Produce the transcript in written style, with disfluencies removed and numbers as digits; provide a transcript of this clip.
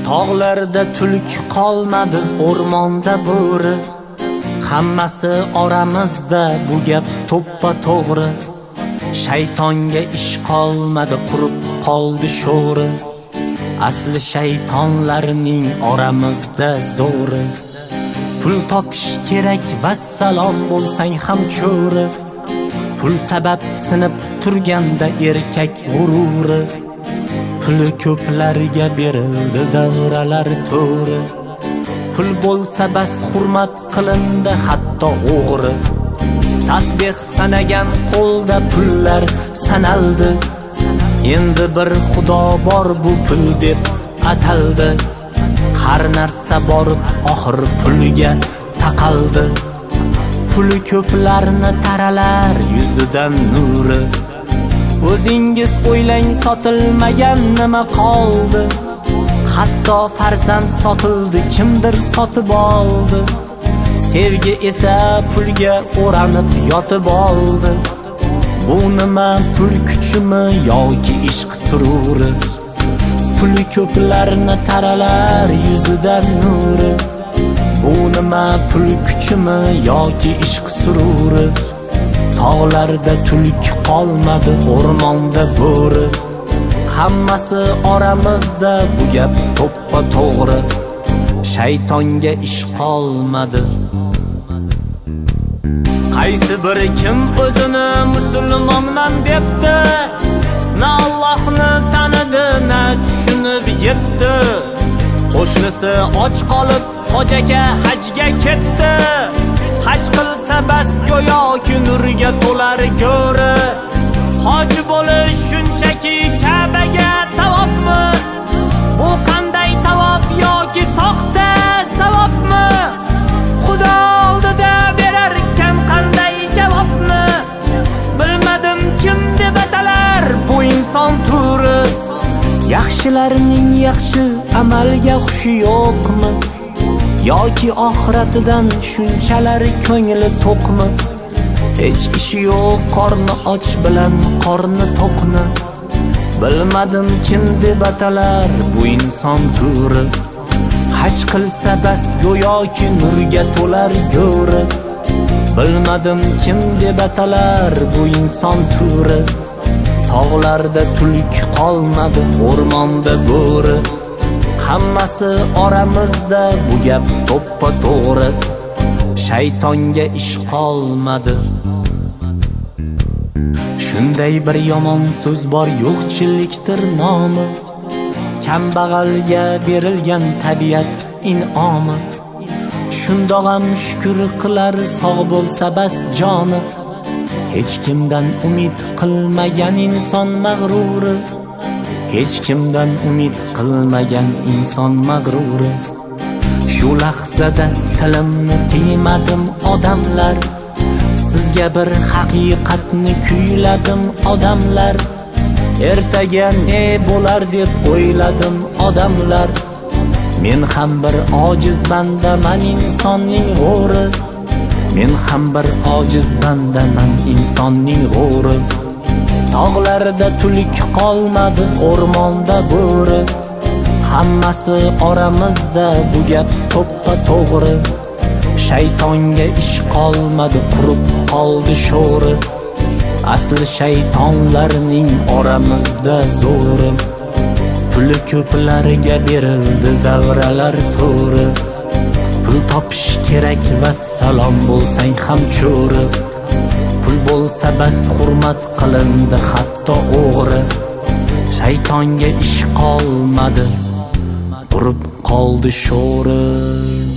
Tog'larda tulk qolmadi, o'rmonda bo'ri. Hammasi oramizda, bu gap to'ppa to'g'ri. Shaytonga ish qolmadi, qurib qoldi sho'ri. Asli shaytonlarning oramizda zo'ri. Pul topish kerak, vassalom bo'lsang ham cho'ri. Pul sabab sinib turganda erkak g'ururi. Puli ko'plarga berildi davralar to'ri. Pul bo'lsa bas hurmat qilindi hatto o'g'ri. Tasbih sanagan qo'lda pullar sanaldi. Endi bir xudo bor, bu pul deb ataldi. Har narsa borib oxir pulga taqaldi. Puli ko'plarni taralar yuzidan nuri. O'zingiz o'ylang, sotilmagan nima qoldi? Hatto farzand sotildi, kimdir sotib oldi. Sevgi esa pulga o'ranib yotib oldi. Bu nima, pul kuchimi yoki ishq sururi? Puli ko'plarni taralar yuzidan nuri. Bu nima, pul kuchimi yoki ishq sururi? Tog'larda tulk qolmadi, o'rmonda bo'ri. Hammasi oramizda, bu gap to'ppa to'g'ri. Shaytonga ish qolmadi. Qaysi bir kim o'zini musulmonman debdi, na Allohni tanidi, na tushunib yetdi. Qo'shnisi och qolib hojaga hajga ketdi. Haj qilsa bas go'yoki nurga to'lar go'ri. Hoji bo'lish shunchaki Ka'baga tavofmi? Bu qanday tavof yoki soxta savobmi? Xudo oldida berarkan qanday javobni? Bilmadim kim deb atalar bu inson turi. Yaxshilarning yaxshi amalga xushi yo'qmi? Yoki oxiratidan shunchalar ko'ngli to'qmi? Hech ishi yo'q, qorni och bilan qorni to'qni. Bilmadim kim deb atalar bu inson turi. Haj qilsa bas go'yoki nurga to'lar go'ri. Bilmadim kim deb atalar bu inson turi. Tog'larda tulk qolmadi, o'rmonda bo'ri. Hammasi oramizda, bu gap to'ppa to'g'ri. Shaytonga ish qolmadi. Shunday bir yomon so'z bor, yo'qchilikdir nomi. Kambag'alga berilgan tabiat in'omi. Shundoq ham shukr qilar, sog' bo'lsa bas joni. Hech kimdan umid qilmagan inson mag'ruri. Hech kimdan umid qilmagan inson mag'ruri. Shu lahzada tilimni tiymadim odamlar. Sizga bir haqiqatni kuyladim odamlar. Ertaga ne bo'lar deb o'yladim odamlar. Men ham bir ojiz bandaman, insonning g'o'ri. Men ham bir ojiz bandaman, insonning g'o'ri. Tog'larda tulk qolmadi, o'rmonda bo'ri. Hammasi oramizda, bu gap to'ppa to'g'ri. Shaytonga ish qolmadi, qurib qoldi sho'ri. Asli shaytonlarning oramizda zo'ri. Puli ko'plarga berildi davralar to'ri. Pul topish kerak, vassalom bo'lsang ham cho'ri. Pul bo'lsa bas hurmat qilindi hatto o'g'ri. Shaytonga ish qolmadi, qurib qoldi sho'ri.